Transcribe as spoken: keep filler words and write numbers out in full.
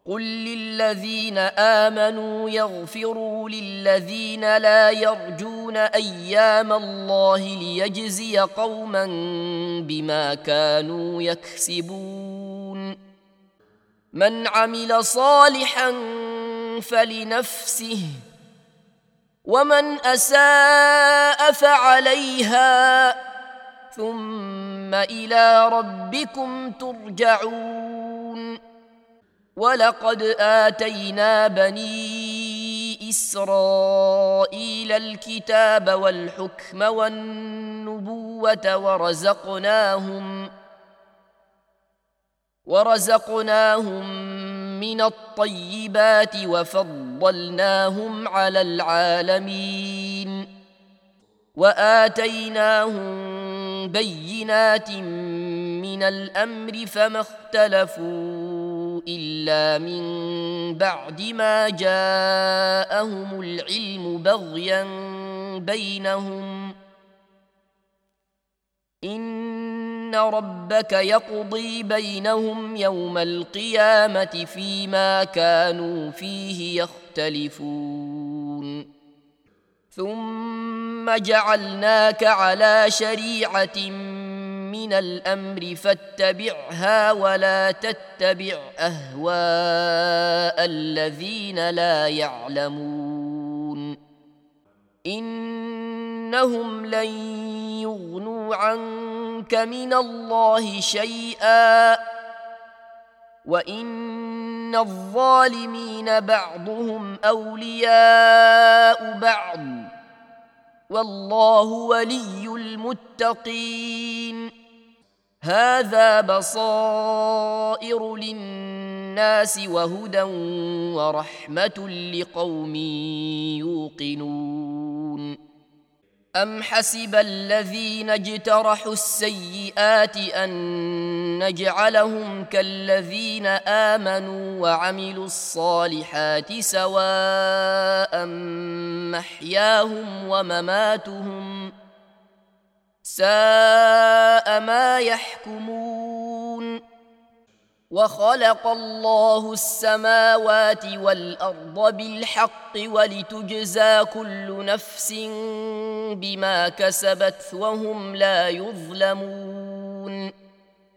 قل للذين آمنوا يغفروا للذين لا يرجون أيام الله ليجزي قوما بما كانوا يكسبون من عمل صالحا فلنفسه ومن أساء فعليها ثم إلى ربكم ترجعون ولقد آتينا بني إسرائيل الكتاب والحكم والنبوة ورزقناهم ورزقناهم من الطيبات وفضلناهم على العالمين وآتيناهم بينات من الأمر فما اختلفوا إلا من بعد ما جاءهم العلم بغيا بينهم إن ربك يقضي بينهم يوم القيامة فيما كانوا فيه يختلفون ثم جعلناك على شريعة من الأمر فاتبعها ولا تتبع أهواء الذين لا يعلمون إنهم لن يغنوا عنك من الله شيئا وإن الظالمين بعضهم أولياء بعض والله ولي المتقين هذا بصائر للناس وهدى ورحمة لقوم يوقنون أم حسب الذين اجترحوا السيئات أن نجعلهم كالذين آمنوا وعملوا الصالحات سواء محياهم ومماتهم ساء ما يحكمون وخلق الله السماوات والأرض بالحق ولتجزى كل نفس بما كسبت وهم لا يظلمون